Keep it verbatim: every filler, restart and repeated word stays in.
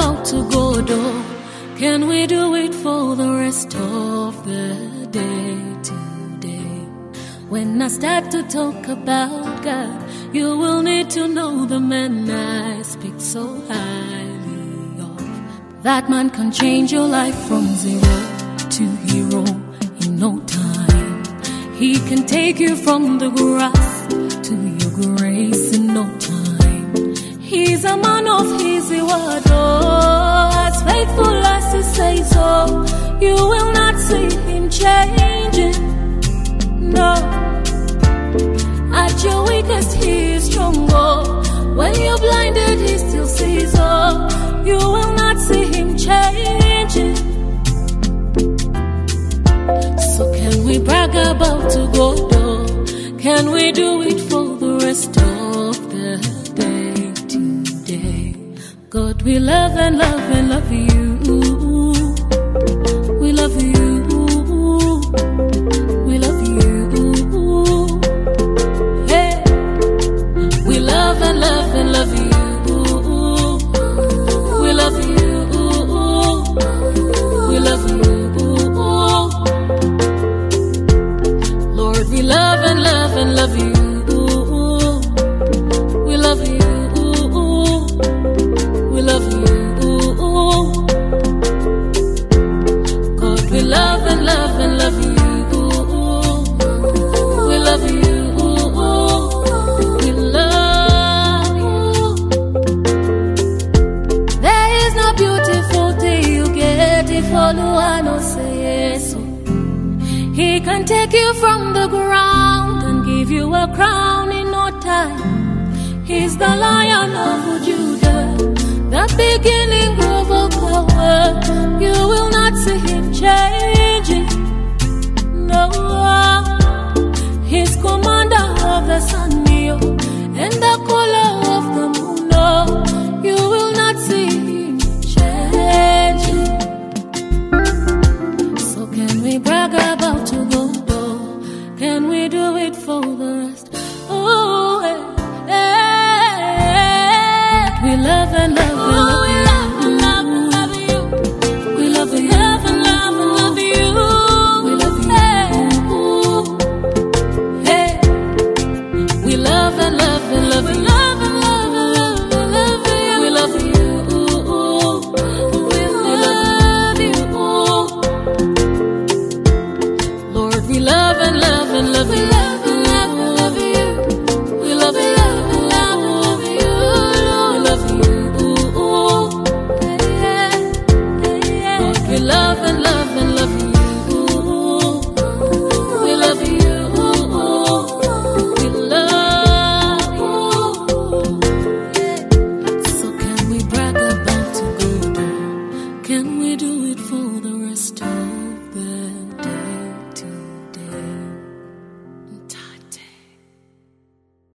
about to go though, can we do it for the rest of the day today? When I start to talk about God, you will need to know the man I speak so highly of. That man can change your life from zero to hero in no time. He can take you from the grass to your grace in no time. He's a man of his word, oh, as faithful as he says so. You will not see him changing, no. At your weakest, he is stronger. When you're blinded, he still sees, oh. You will not see him changing. So can we brag about to go though? Can we do it for the rest of the day today? God, we love and love and love you. We love you. We love you. Hey, we love and love and love you. We love you. We love you. Lord, we love and love and love you. We love you. We love you. God, we love and love and love you. We love you. We love you. There is no beautiful thing you get if all you want to say yes. He can take you from the ground and give you a crown in no time. He's the Lion of Judah, the beginning of all power. You will not see him changing, no. He's commander of the sun, and the color of the moon, no. You will not see him changing. So can we brag about to go though? Can we do it for the rest? Oh, hey, hey. We love and love and love. Oh, we love and love and love you. We love and love and love and love you. We love you. Hey, we love and love and love and love and love and love and love you. We love you. We love you. Lord, we love and love and love and love.